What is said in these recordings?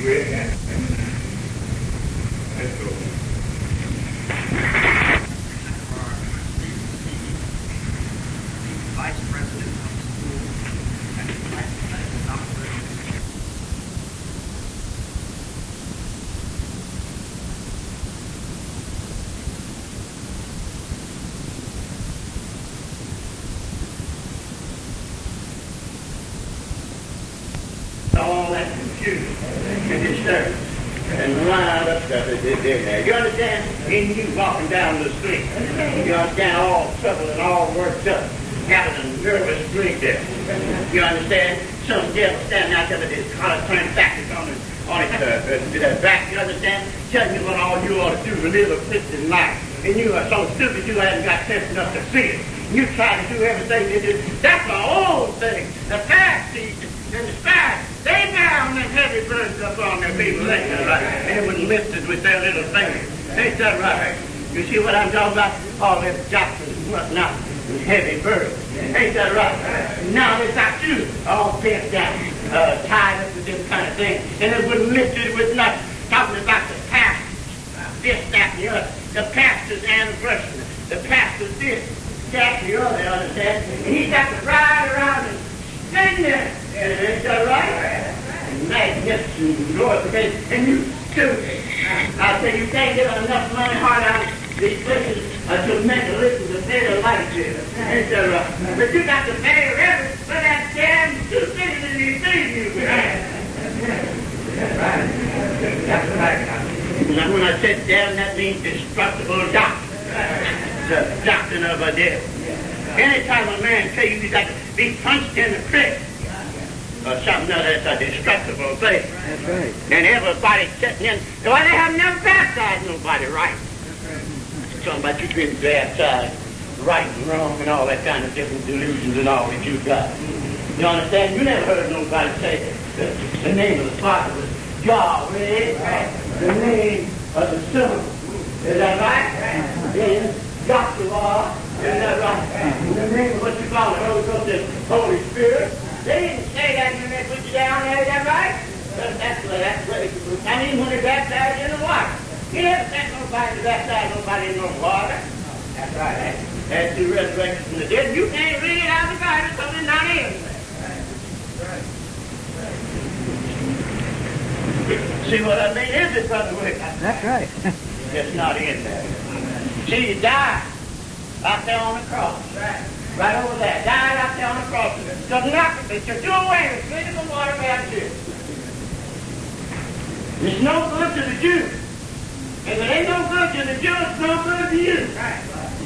You ready? Let's go. Vice President of the school and Vice President of the all that confusion and disturbance and a lot of stuff that is in there. You understand? In you walking down the street. You understand all trouble and all worked up. Having a nervous breakdown. You understand? Some devil standing out there with his collar turned backwards on his back. You understand? Telling you what all you ought to do to live a Christian life. And you are so stupid you haven't got sense enough to see it. You try to do everything you do. That's the old thing. The Pharisees and the scribes, they bound them heavy burdens upon their people. Ain't that right? And it was lifted with their little fingers. Ain't that right? You see what I'm talking about? All them doctrines and whatnot. Heavy burdens. Ain't that right? Now they got you all bent down, tied up with this kind of thing. And it was lifted with nothing. Talking about the pastors, this, that, and the other. The pastor's anniversary. The pastor's this, that, and the other, understand? And he got to ride around and sing there. Ain't that right? Magnificent glorification. And you stupid. I say you can't get enough money hard out of these places to make a listen to better life here. Ain't that right? But you got to pay reverence for that damn stupidity you think you got. That's right. That's right. Now when I said damn, that means destructible doctrine. The doctrine of a devil. Anytime a man tells you he's got to be punched in the crick, or something else, that's a destructible thing. That's right. And everybody sitting in, well, they have never baptized nobody right. Talking about you being baptized right and wrong and all that kind of different delusions and all that you got. You understand? You never heard nobody say the name of the Father was Yahweh, the name of the Son. Is that right? Then Joshua, is that right? The name of what you call the Holy Ghost is Holy Spirit. They didn't say that when they put you down there, is that right? But that's what it was. I mean, when they baptized you in the water. He never sent nobody to baptize nobody in no water. That's right. That's the resurrection from the dead. You can't read it out of the Bible, so it's not in there. See what I mean? Is it, Brother Wick? That's right. It's not in there. See, he died out there on the cross. Right over there. Died out there on the cross. To do away with physical water baptism. It's no good to the Jews. If it ain't no good to the Jews, it's no good to you. Right.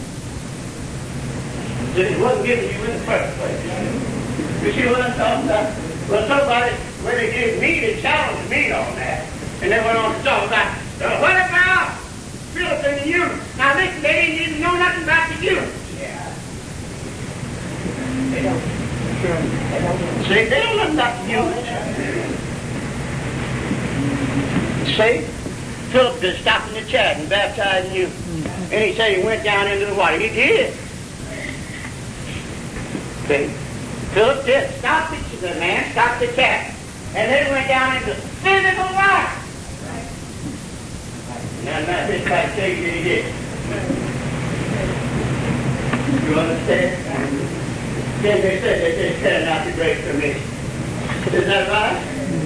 It wasn't given you in the first place. You see what I'm talking about? Well, somebody, when they gave me, they challenged me on that. And they went on to talk about, what about Philip and the eunuch? Now listen, they didn't even know nothing about the eunuch. Yeah. They don't. See, they don't know about the eunuch. See? Philip just stopped in the chat and baptized you. And he said he went down into the water. He did. See? Philip did stop the man, stopped the cat. And then went down into physical water. Now, this guy says he did. You understand? Then they said they just carried out the Great Commission. Is that right?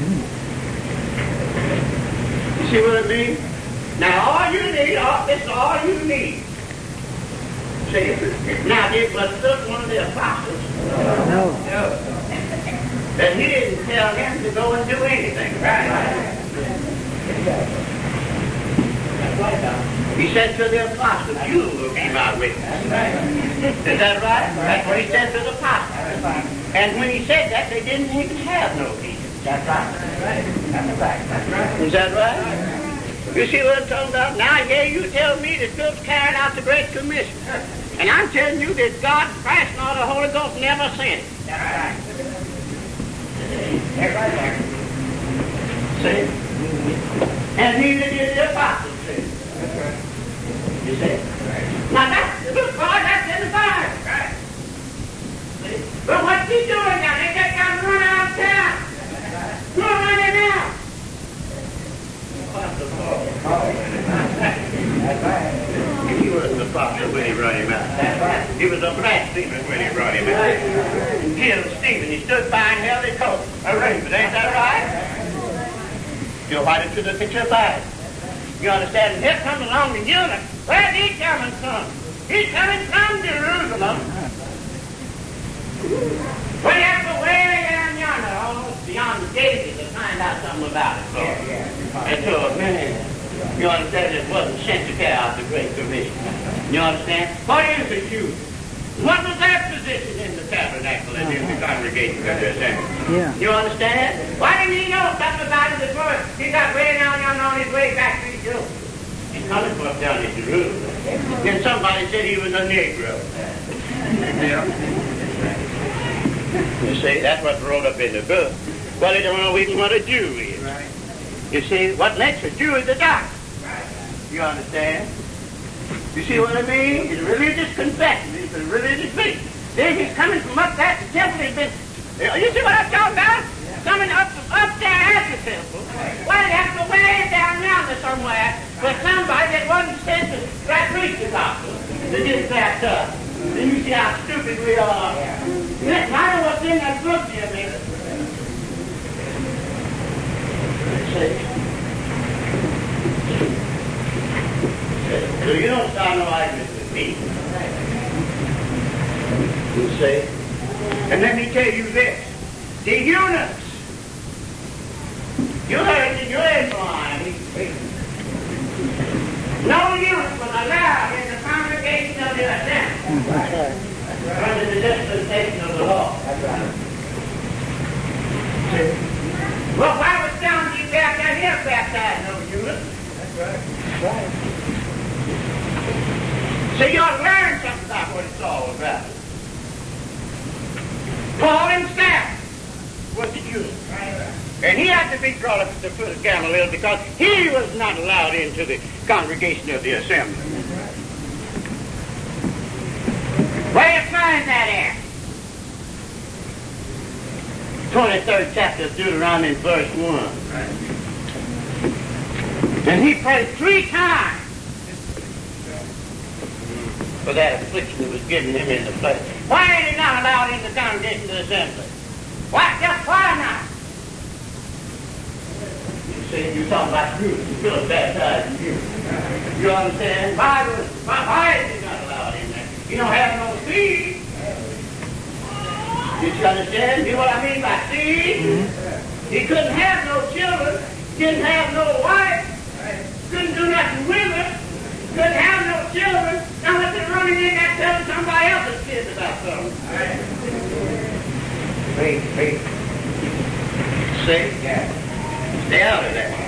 See what I mean? Now all you need, this is all you need. See? Now did was one of the apostles? No. That he didn't tell him to go and do anything, right? He said to the apostles, you will be my witness. Is that right? That's what he said to the apostles. And when he said that, they didn't even have no heat. That's right. That's right. That's right. Is that right? You see what I'm talking about? Now, here you tell me that Philip's carrying out the Great Commission. And I'm telling you that God, Christ, and all the Holy Ghost never sent it. That's right. That's right there. See? And neither did the apostles see. That's right. You see? Now, that's the good part, that's in the Bible. Right. See? But what's he doing now? They just got to run out of town. Who are running out? You're whiter to the picture of fire. You understand? And here comes along the eunuch. Where's he coming from? He's coming from Jerusalem. Well, you have to go way down yonder, almost beyond the gate, to find out something about it. And so, man, you understand, it wasn't sent to carry out the Great Commission. You understand? What is the Jew? What was their position in the tabernacle and in the congregation of the assembly? Yeah. You understand? Why didn't he know something about it before he got way down yonder on his way back to Jerusalem? He's coming from up down in Jerusalem. Then somebody said he was a Negro. Yeah. You see, that's what's wrote up in the book. Well, they don't know even what a Jew is. Right. You see, what makes a Jew is a doctor. Right. You understand? You see what I mean? It's a religious confession. It's a religious faith. Then he's coming from up there. The temple has been... You see what I'm talking about? Yeah. Coming up there at the temple. Well, you have to go way down yonder somewhere with somebody that wasn't sent to that preach the gospel to get backed up. Then you see how stupid we are. Listen, I know what's in that book here, man. Let's see. So you don't start no arguments with me. You see? And let me tell you this. The eunuchs. You heard the eunuch line. No eunuch was allowed in the congregation of the assembly. Under the dispensation of the law. That's right. Well, why was John G. Baptist here baptized no eunuch? That's right. That's right. So you ought to learn something about what it's all about. Paul himself was a Jew. And he had to be brought up at the foot of Gamaliel because he was not allowed into the congregation of the assembly. Where do you find that at? 23rd chapter of Deuteronomy, verse 1. And he prayed 3 times for that affliction that was given him in the flesh. Why ain't he not allowed in the congregation of the assembly? Why? Just why not? You see, you're talking about Jews. You feel baptized in Jews. You understand? Why is he not allowed in there? You don't have no seed. Did you understand? You know what I mean by seed? Mm-hmm. He couldn't have no children. Didn't have no wife. Couldn't do nothing with her. Couldn't have no children. Now what they're running in there telling somebody else's kids about something. Wait. See? Yeah. Stay out of that.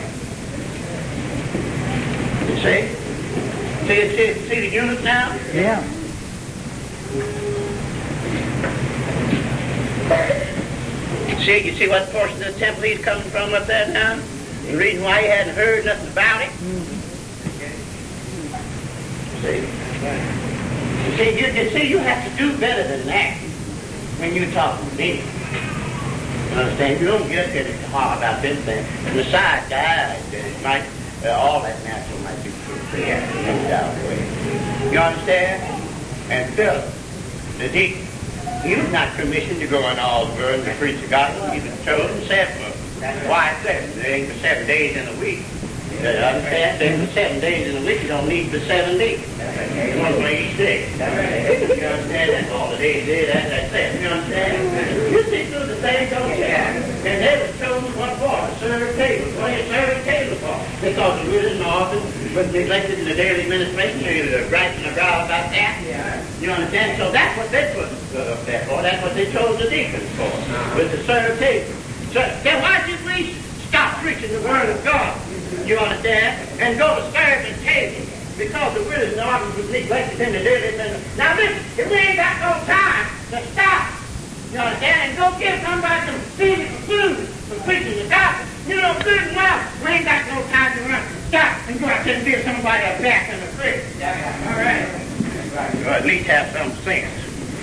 You see? See the eunuch now? Yeah. You see what portion of the temple he's coming from up there now? The reason why he hadn't heard nothing about it? See, you have to do better than that when you talk to me. You understand? You don't just get it hard about this thing. And the side guys, it might, all that natural might be pretty way. You understand? And Philip, the deacon, he was not commissioned to go in all the world to preach the gospel. He was chosen, set for it. Why 7? There ain't but 7 days in a week. You understand? There ain't but 7 days in a week. You don't need but 7 days. One for each day. You understand? That's all the days did. That's 7. You understand? You see through the thing, don't you? And they were chosen what for? To serve tables. What do you serve a table for? Because the widows and orphans was neglected in the daily administration. They were griping their brow about that. You understand? So that's what they put up there for. That's what they chose the deacons for. Was to serve tables. So then why don't you please stop preaching the word of God? You understand? And go to serve the table. Because the widows and orphans was neglected in the daily administration. Now listen, if we ain't got no time to stop, you understand, and go give somebody some physical food for preaching the gospel, you know good and well, we ain't got no time to run. Stop and go out there and give somebody a back in the fridge. All right. Or at least have some sense.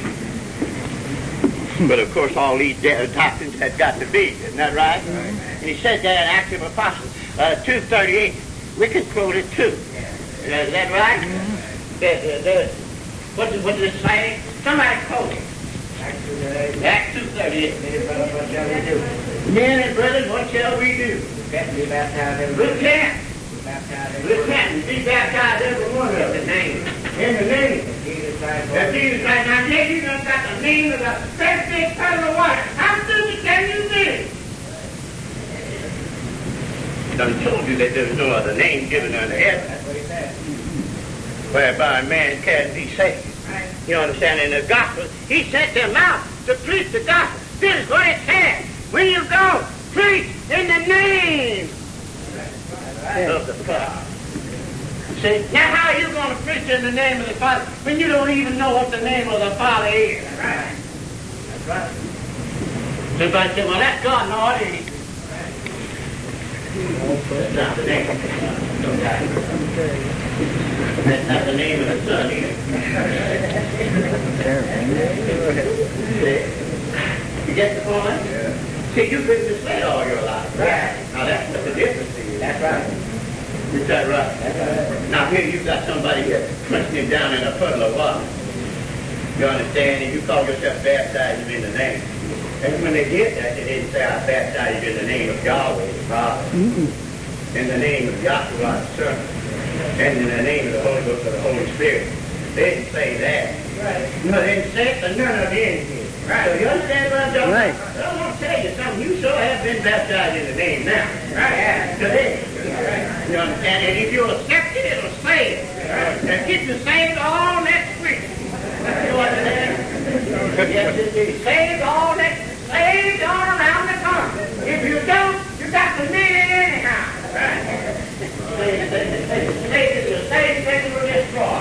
But of course all these doctrines had got to be, isn't that right? And he said that in Acts of Apostles 2:38. We can quote it too. Is that right? What does it say? Somebody quote it. Acts 2:30. Men and brothers, what shall we do? Repent. Repent and be baptized, every one of them. In the name of Jesus Christ. Now, you done got the name of the first big puddle of water. How stupid can you be? Done told you that there's no other name given under heaven. That's what he said. Whereby man can be saved. Right. You understand? In the gospel, he set them out to preach the gospel. This is what it says. When you go, preach in the name of the Father. See, now how are you going to preach in the name of the Father when you don't even know what the name of the Father is? That's right. That's right. Somebody said, well, that's God. No, it ain't. That's not the name. That's not the name of the Son either. You get the point? Yeah. See, you've been misled all your life. Right. Now that's what the difference is. That's right. Is that right? That's right. Now here you've got somebody here pushing him down in a puddle of water. You understand? And you call yourself baptized in the name. And when they did that, they didn't say, I baptize you in the name of Yahweh the Father, in the name of Yahshua the Son, and in the name of the Holy Ghost of the Holy Spirit. They didn't say that. Right. No, they didn't say it, but none of them did. Right. So you understand what I'm talking about? Right. I want to tell you something. You sure have been baptized in the name now. Right. Yeah. Today. Right. You understand? And if you'll accept it, it'll save. Right. And get you saved all next week. You understand? Yes, indeed. Saved all next. Saved all around the corner. If you don't, you got to meet it anyhow. Right. Satan will destroy.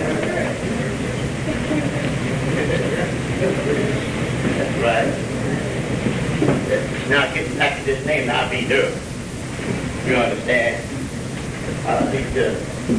That's right. Now getting back to this name, I'll be done. You understand? I'll be done.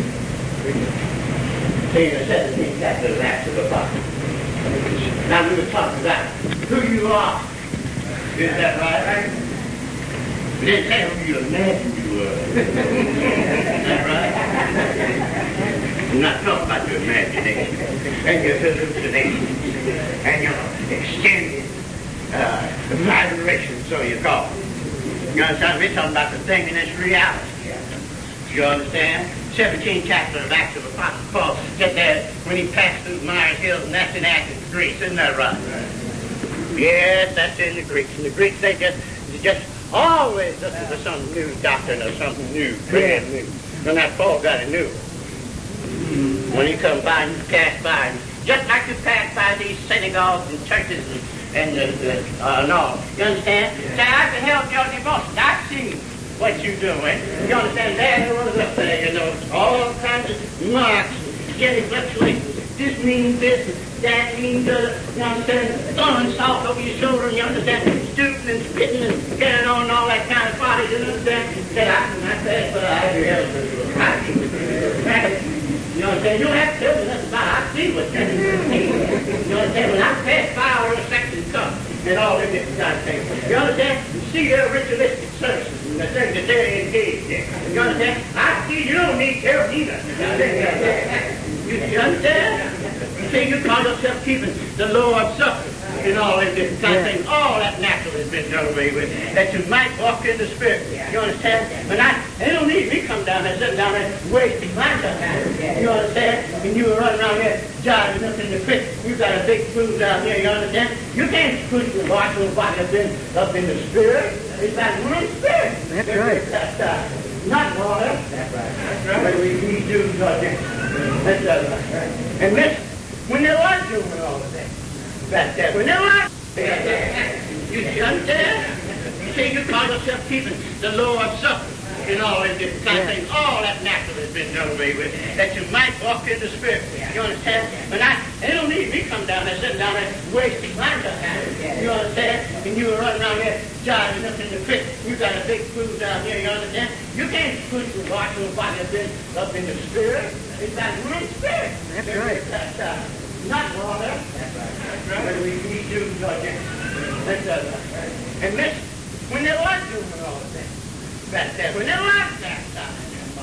See, the 17th chapter of Acts of the Apostle. Now we were talking about who you are. Is that right? We didn't say who you imagine you were. Is that right? I'm not talking about your imagination and your hallucinations and your extended exaggeration, so you call it. You understand? We're talking about the thing in its reality. You understand? 17th chapter of Acts of the Apostle Paul said that when he passed through Myers Hill, and that's in Athens, Greece. Isn't that right? Yes, that's in the Greeks. And the Greeks, they just always looking for some new doctrine or something new, brand new. And that Paul got a new one. When you come by and you pass by, just like you pass by these synagogues and churches and all. You understand? Say, I can help your devotion. I see what you're doing. You understand? There was up there, you know, all kinds of marks, genuflections. This means this, that means you understand? Throwing salt over your shoulder, you understand? Stooting and spitting and carrying on and all that kind of body, you understand? Said, I said, but I have your help. You understand? You don't have to tell me nothing about it. I see what's happening. You understand? When I pass by all those sections come and all them different kind of things. You understand? You see their ritualistic services and the things that they're engaged in. You understand? I see you don't need help either. You understand? You see, you call yourself keeping the Lord's Supper and all them different kind of things. All that naturally has been done away with. That you might walk in the Spirit. You understand? But they don't need me come down there, sitting down there, wasting my time. You understand? And you run around there, jiving up in the creek. You got a big food down there, you understand? You can't push the water and body up in the Spirit. It's that one Spirit. That's right. That's not water. That's right. That's right. But we do nothing. That's right. And this, when they were doing all of that, back there, when they were, you understand? You see, you call yourself keeping the Lord's Supper and all them different kind of things. All that naturally has been done away with. That you might walk in the Spirit. You understand? But they don't need me come down there, sitting down there, wasting my time. You understand? And you run around there, jiving up in the creek. You got a big food down there, you understand? You can't push the water and body up in the Spirit. It's that one Spirit. That's right. Not water. That's right. That's right. But we do nothing. That's right. And this, when they were doing all of that, back there, when they were baptized in their body,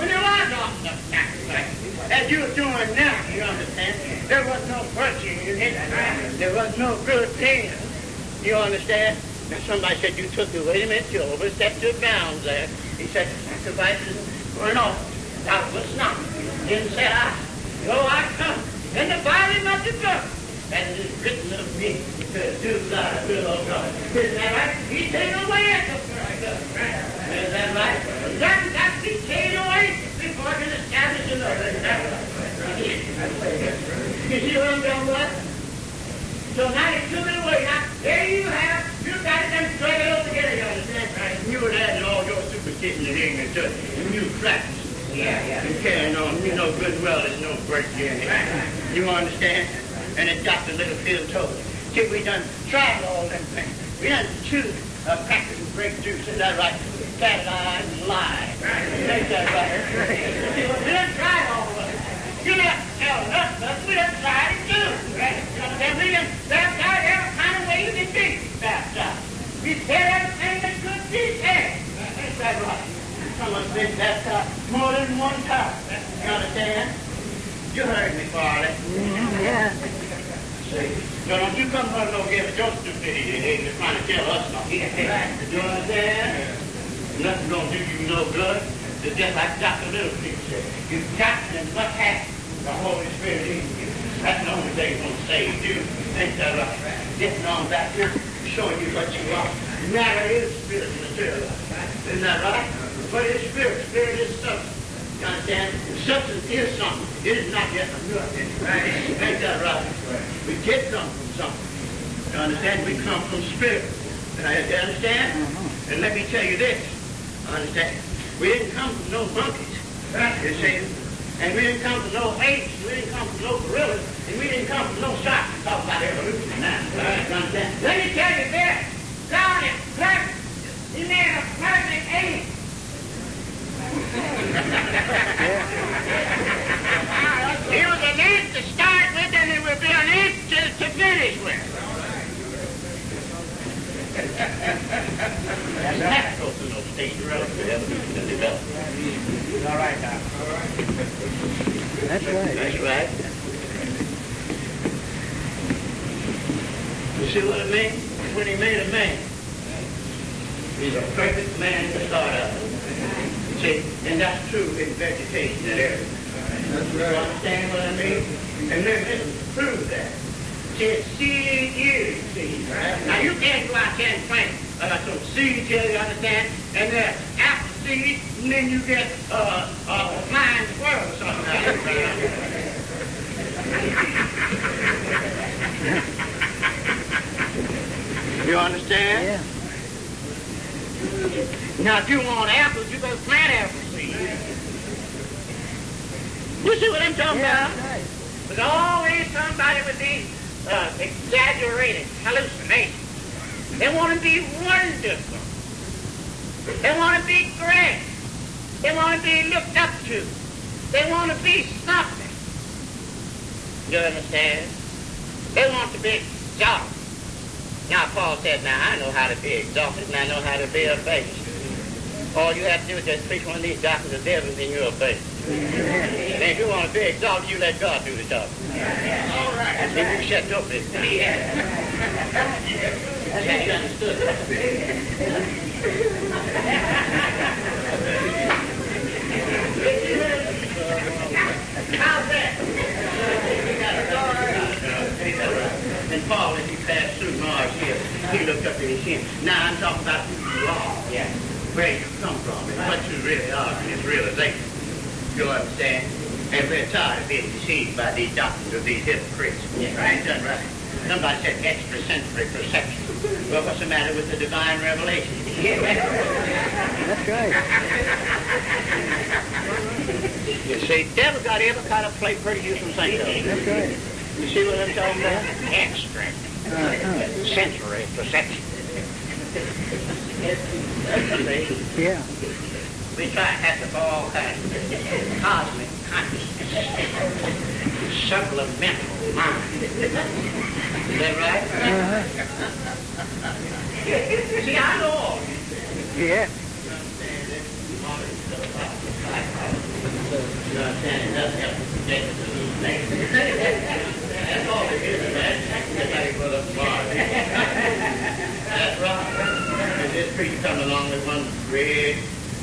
when there was offering of sacrifice, as you are doing now, you understand? There was no virtue in it. There was no good thing. You understand? Now somebody said you took the wait a minute, you overstepped your bounds there. He said sacrifices were not. That was not. Then said I, lo I come in the volume of the book, and it is written of me to do thy will, O God. Isn't that right? He taken away at the first. Is that right? That got to be taken away before I can establish another. Is that right? You see what I'm talking about? So now you took it away. Now, there you have, you got them straight over together, you understand? Right? You would add all your superstition and ignorance to it. And you practice. Yeah. And carrying on. You know good and well there's no virtue in it. You understand? And it's got the little field told. See, we done tried all them things. We done choose practice and breakthrough. Is that right? Fat eyes and lie. Right. Is that right? See, we done tried all of it. You not telling us, but we done tried it too. Right? You understand? We done baptized every kind of way you can be baptized. We said everything that could be said. Is that right? Someone's been baptized more than one time. You understand? You heard me, Farley. Yeah. See? So don't you come running over here with your stupidity and ignorance trying to tell us nothing. You understand? Nothing gonna do you no good. It's just like Dr. Littlefield said. You got and must have the Holy Spirit in you. That's the only thing gonna save you. Ain't that right? Getting on back here, showing you what you are. Matter is spirit material. Isn't that right? What is spirit? Spirit is substance. You understand? Substance is something. It is not yet a nothing. Right? Ain't that right? We did come from something. You understand? We come from spirit. You understand? And let me tell you this. Understand? We didn't come from no monkeys. Right? You see? And we didn't come from no apes. We didn't come from no gorillas. And we didn't come from no sharks. Talk about evolution now. Right? You understand? Let me tell you this. God is perfect. He made a perfect ape. He was an ant to start with, and it will be an ant to finish with. That's natural to no state relative evolution and development. All right, Doc. That's right. That's right. You see what I mean? When he made a man, he's a perfect man to start out with. See, and that's true in vegetation and everything. That's right. You understand what I mean? And listen, prove that. See, it's seed years, see. Right. Now you can't go out there and plant some seeds here, you understand? And they're apple seeds, and then you get a flying squirrel or something out of it. You understand? Yeah. Now, if you want apples, you better plant apple seeds. You see what I'm talking about? Right. There's always somebody with these exaggerated hallucinations. They want to be wonderful. They want to be great. They want to be looked up to. They want to be something. You understand? They want to be exalted. Now, Paul said, now, I know how to be exalted, and I know how to be abased. All you have to do is just preach one of these doctrines of devils, and you're abased. And if you want to be exalted, you let God do the job. All right. And then you shut your business. Yeah, you understood. How's that? And Paul, as he passed through Mars here, he looked up and he said, now I'm talking about who you are. Yeah. Where you come from and what you really are in this realization. You understand? And we're tired of being deceived by these doctrines of these hypocrites. Yeah. Right? Done right. Somebody said extrasensory perception. Well, what's the matter with the divine revelation? That's right. You see, devil got every kind of play pretty useful thing. That's right. You see what I'm talking about? Extra. Sensory perception. Yeah. We try to have all kinds of cosmic consciousness, supplemental mind. Is that right? See, I know all this. Yeah.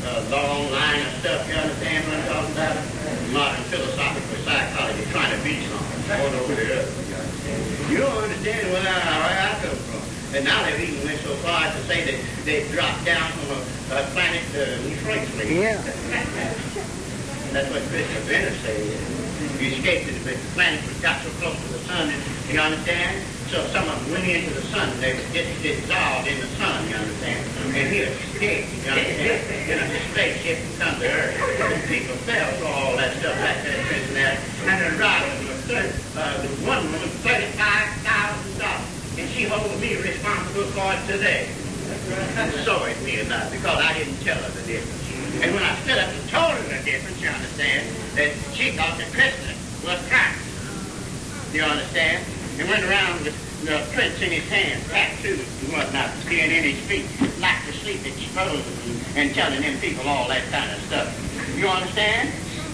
long line of stuff, you understand what I'm talking about? Modern philosophical psychology, trying to be something. All over there. You don't understand where I come from. And now they've even went so far as to say that they dropped down from a planet Frank. Yeah. That's what Christopher Benner said. You escaped it, but the planet got so close to the sun, you understand? So some of them went into the sun, and they would get dissolved in the sun, you understand? And he escaped, you understand? In a spaceship and come to Earth. And people fell for all that stuff like that, and that. And the robber was the one woman, $35,000. And she holds me responsible for it today. Sorry to me about it, because I didn't tell her the difference. And when I stood up and told her the difference, you understand, that she thought that Christmas was Christ. You understand? And went around with the prints in his hand, tattoos and whatnot, being in his feet, like to sleep exposed and telling them people all that kind of stuff. You understand?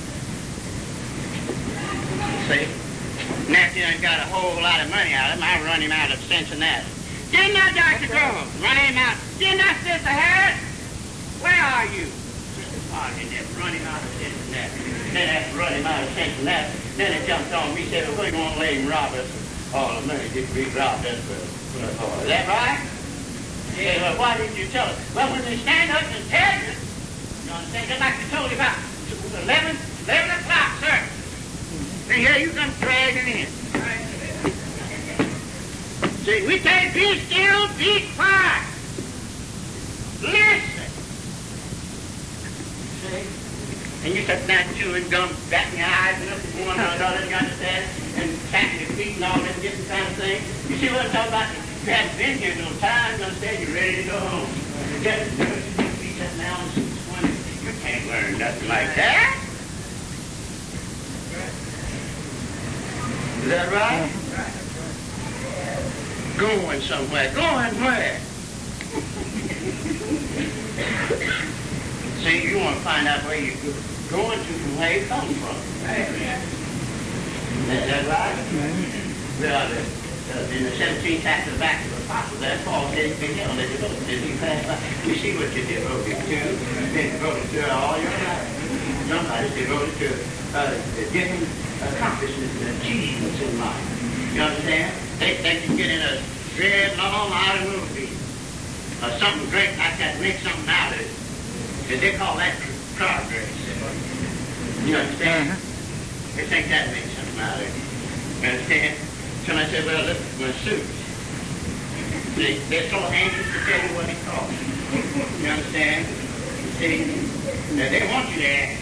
See? Nephew done got a whole lot of money out of him. I run him out of Cincinnati. Didn't I, Dr. Grove? Run him out. Didn't I, Sister Harris? Where are you? Oh, and then run him out of Cincinnati. Then after run him out of Cincinnati, then it jumped on me, said, well, we won't let him rob us. All the money did be robbed us for. Is that right? Yeah, well, why didn't you tell us? Well, when they stand up and tell you, you understand, just like I told you about 11 o'clock, sir. And here you come dragging in. See, we say, be still, be quiet. Listen. See? And you sit down chewing gum, batting your eyes and looking for one another, you understand? And tapping your feet and all that different kind of thing. You see what I'm talking about? You haven't been here no time, you understand? You're ready to go home. Just be sitting down and swimming. You can't learn nothing like that. Is that right? Going somewhere. Going where? See, you want to find out where you're going to from where you come from. Is that right? Well, in the 17th chapter back to the Apostle, that Paul said, you see what you devoted to. Been devoted to all your life. Somebody's devoted to different accomplishments and achievements in life. You understand? They can get in a very long automobile or something great like that, make something out of it. And they call that progress. You understand? They think that makes something out of it. You understand? Somebody said, well, look at my suit. They're so anxious to tell you what it costs. You understand? See? Now, they want you to ask.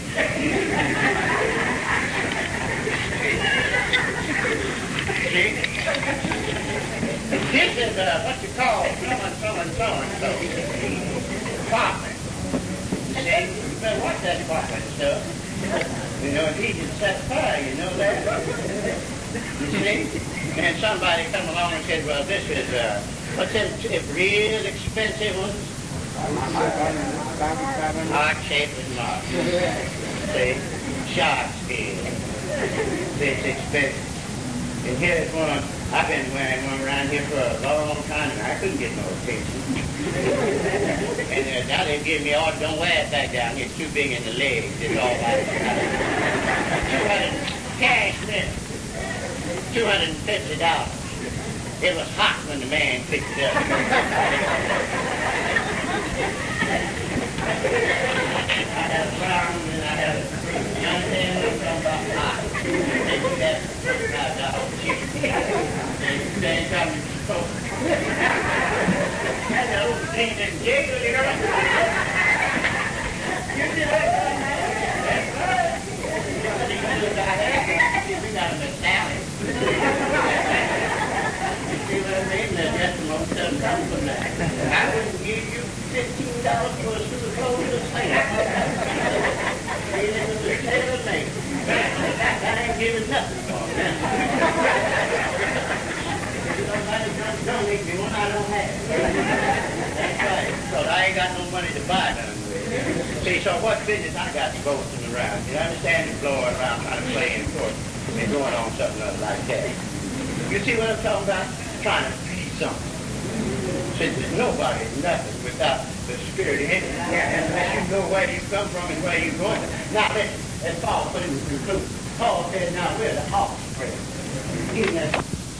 See? This is what you call so-and-so. Popping. See? You better watch that popping stuff. You know, it's easy to set fire, you know that? You see? And somebody come along and said, well, this is, what's that real expensive one? Heart-shaped mark. See? Shark skin. It's expensive. And here's one, I've been wearing one around here for a long time, and I couldn't get no attention. And now they give me all, don't wear it back down here, it's too big in the legs, it's all right. Cash then, $250. It was hot when the man picked it up. I had a brown and I had a young man who was talking about hot. They do that for $35 cheap. They come and spoke. That's an old thing in jail, you know. You see that? That's right. We got a medallion. You see what I mean? That's the most of them come from that. I wouldn't give you $15 for a suit of clothes to say. It was a tailor-made. That ain't giving nothing for it. Don't make me one I don't have. That's right. Because I ain't got no money to buy none with. See, so what business I got to boasting around? You understand? And blowing around trying to play in court and going on something like that. You see what I'm talking about? Trying to be something. Since there's nobody, nothing without the Spirit in it. And unless you know where you come from and where you're going. Now listen, as Paul put it in conclusion. Paul said, now we're the offspring. Even as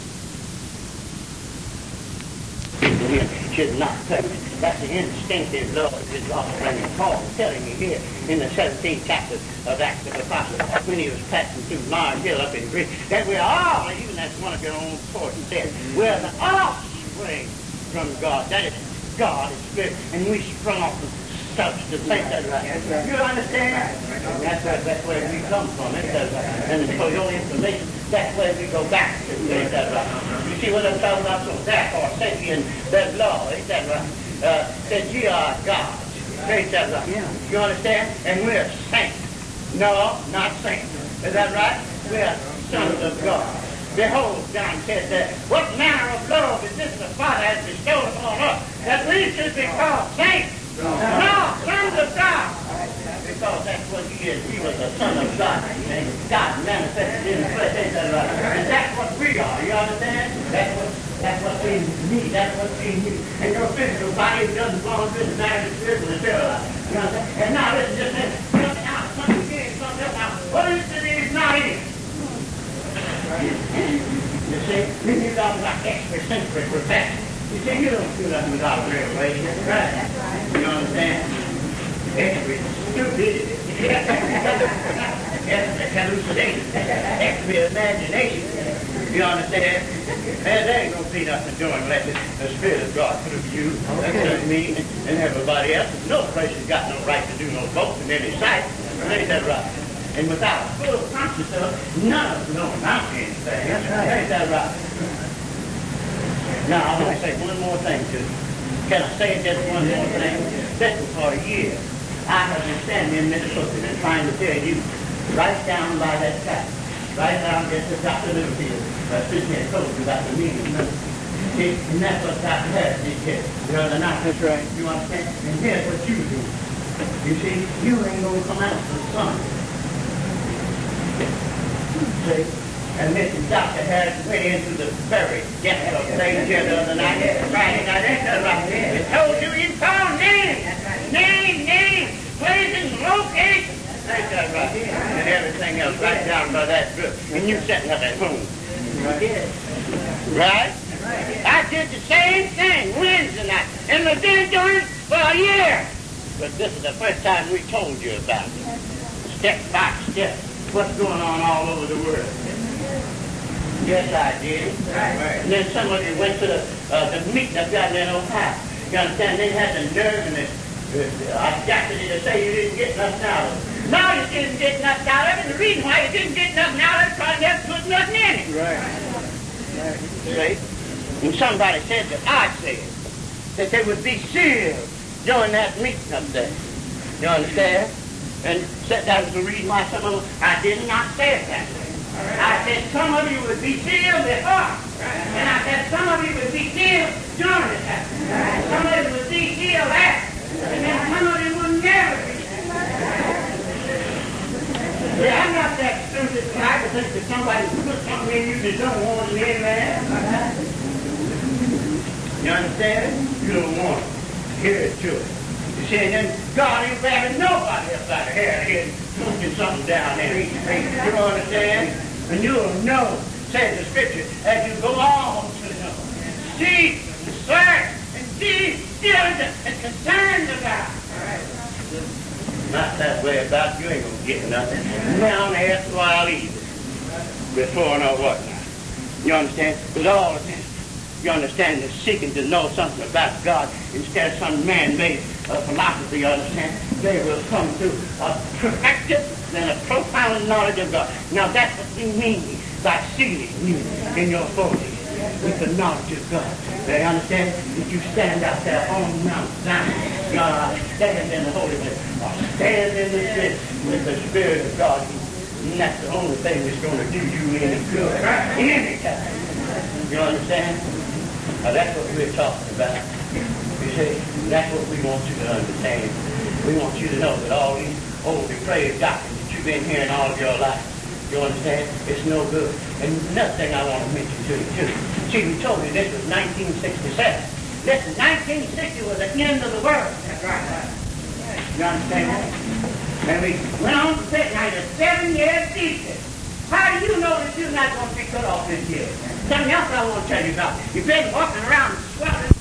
people here should not touch it. That's the instinctive love of his offspring. And Paul is telling you here in the 17th chapter of Acts of the Apostles, when he was passing through Mars Hill up in Greece, that we're all, even as one of your own poets said, we're the offspring from God. That is God is Spirit, and we sprung off the substance. Ain't that right? You understand? That's where we come from. Ain't that right? And for your information, that's where we go back to. Ain't that right? You see what I'm talking about? So therefore, said ye in that law, ain't that right? Said ye are gods. Ain't that right? Yeah. You understand? And we're saints. No, not saints. Is that right? We're sons of God. Behold, John said that, what manner of love is this the Father has bestowed upon us, that we should be called saints? No, sons of God. Because that's what he is. He was a son of God. And God manifested in the flesh. Ain't that right? And that's what we are. You understand? That's what we need. That's what we need. And your physical body doesn't belong to the matter of the spiritual material. You understand? And now listen, just something out, something in, something else out. What is it that is not in? You see? Then you talk about extrasensory perfection. You see, you don't do nothing without revelation. Right? You understand? Extra stupidity. Extra hallucination. Extra imagination. You understand? And there ain't going to be nothing doing unless the Spirit of God through you, through me, and everybody else. No place has got no right to do no boasting in his sight. Ain't that right? And without full consciousness of it, none of us know about anything. That's right. Ain't that right? Now, I want to say one more thing to you. Can I say just one more thing? That for a year, I have been standing in Minnesota and trying to tell you, right down by that track, right down just to Dr. Littlefield, sitting here told you about the meeting. See, and that's what Dr. Harris did here the other night. That's right. You understand? And here's what you do. You see, you ain't going to come out to the sun. See? And Mr. Dr. Harris went into the very depth of things here the other night, Friday night, ain't that right? It told you you call names, places, locations, ain't that right? And everything else right down by that brook. And you sitting up at home. Right? I did the same thing Wednesday night, and we've been doing it for a year. But this is the first time we told you about it. Step by step, what's going on all over the world. Yes, I did. And then some of you went to the meeting up down there in Ohio. You understand? They had the nerve and the audacity to say you didn't get nothing out of it. No, you didn't get nothing out of it. And the reason why you didn't get nothing out of it is because you haven't put nothing in it. Right. See? And somebody said that I said that they would be sealed during that meeting up there. You understand? And said that was the reason why some of them, I did not say it that way. I said some of you would be sealed before. And I said some of you would be sealed during the time. Some of you would be sealed after. And then some of you would never be sealed. Yeah, I'm not that stupid guy to think that somebody put something in you that don't want it in there. You understand? You don't want it. Hear it to it. You see, and then God ain't grabbing nobody up out of here and pushing something down there. You understand? And you'll know, says the Scripture, as you go on to know. Seek and search and be diligent and concerned about. Not that way about you ain't going to get nothing. Now on earth while either. Before no what now. You understand? With all of this. You understand, they're seeking to know something about God instead of some man-made philosophy, you understand? They will come to a perfected and a profound knowledge of God. Now that's what we mean by sealing you in your body with the knowledge of God. They understand that you stand out there on Mount Zion. God, stand in the Holy Place, or stand in the city with the Spirit of God. And that's the only thing that's going to do you any good anytime. You understand? Now that's what we're talking about. You see, that's what we want you to understand. We want you to know that all these old depraved doctrines that you've been hearing all of your life, you understand, it's no good. And another thing I want to mention to you too. See, we told you this was 1967. Listen, 1960 was the end of the world. That's right. You understand that? And we went on to say, now you're 7 years deep. How do you know that you're not going to be cut off this year? Something else I want to tell you about. You've been walking around squatting